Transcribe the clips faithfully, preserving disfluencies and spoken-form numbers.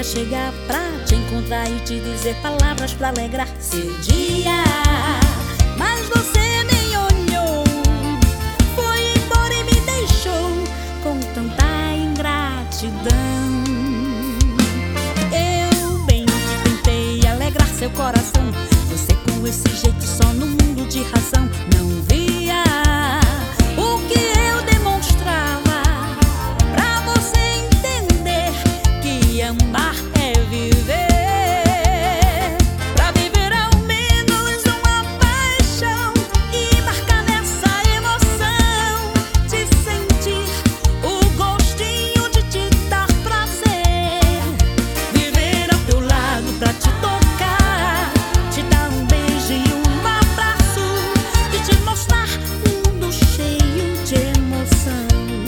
chegar pra te encontrar e te dizer palavras pra alegrar seu dia. Mas você nem olhou, foi embora e me deixou com tanta ingratidão. Eu bem que tentei alegrar seu coração, você com esse jeito só no mundo de razão não via o que eu demonstrava pra você entender que amar é viver. Pra viver ao menos uma paixão e marcar nessa emoção de sentir o gostinho de te dar prazer. Viver ao teu lado pra te tocar, te dar um beijo e um abraço e te mostrar um mundo cheio de emoção.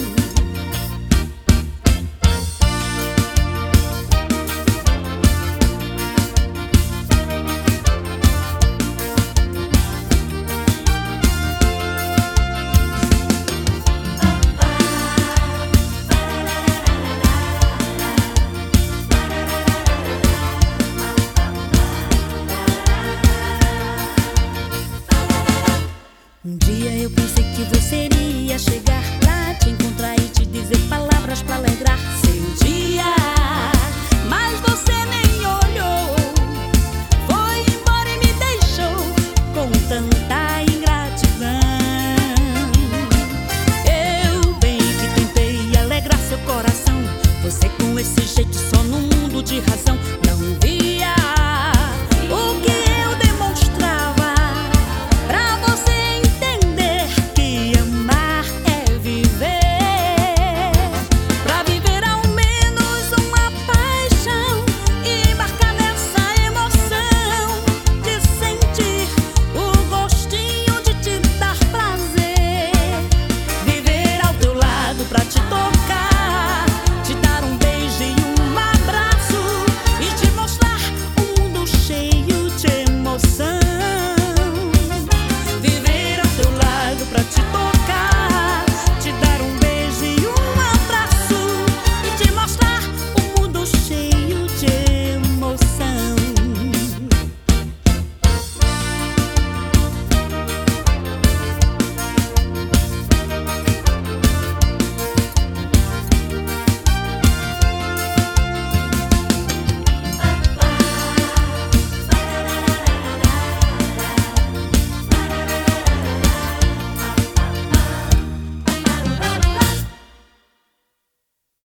Um dia eu pensei que você iria chegar pra te encontrar e te dizer palavras pra alegrar seu dia. Mas você nem olhou, foi embora e me deixou com tanta ingratidão. Eu bem que tentei alegrar seu coração, você com esse jeito só no mundo de razão